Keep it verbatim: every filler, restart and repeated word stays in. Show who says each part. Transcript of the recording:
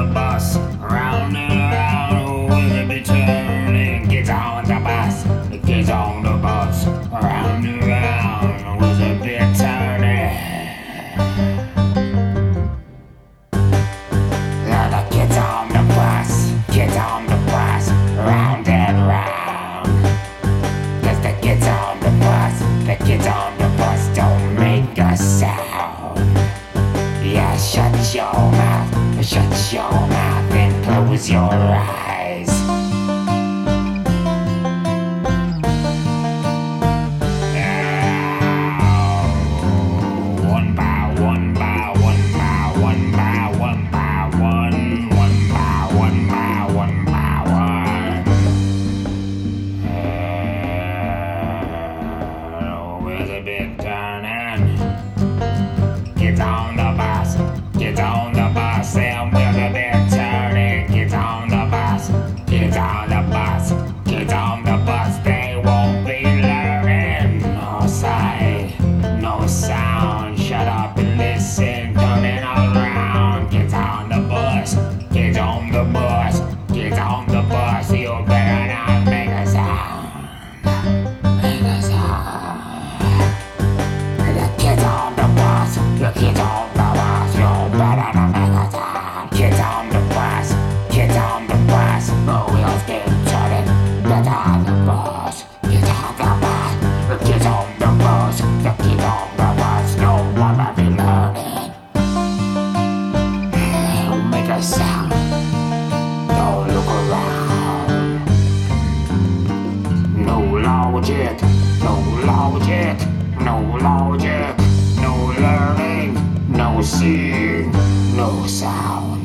Speaker 1: bus, round and round, will it be turning? Kids on the bus, the kids on the bus, round and round, will it be turning? The kids on the bus, kids on the bus, round and round. Cause the kids on the bus, the kids on the bus don't make a sound. Yeah, shut your mouth, shut your mouth and close your eyes. One by one by one by one by one by one, one by one by one by one. Oh, where's the big turning? Kids on the bus, kids on the bus, and where's the big turning? Kids on the bus, kids on the bus, kids on the bus, they won't be learning. No sight, no sound, shut up and listen, turning around. Kids on the bus, kids on the bus, kids on the bus, you better not make a sound. Make a sound. The kids on the bus, the kids on the bus, you better not make a sound. Kids on the bus, kids on the bus, the wheels keep turning. Kids on the bus, kids on the bus, the kids on the bus, the kids on the bus, no one will be learning. Make a sound, don't look around. No logic, no logic, no logic, no learning, no seeing, no sound.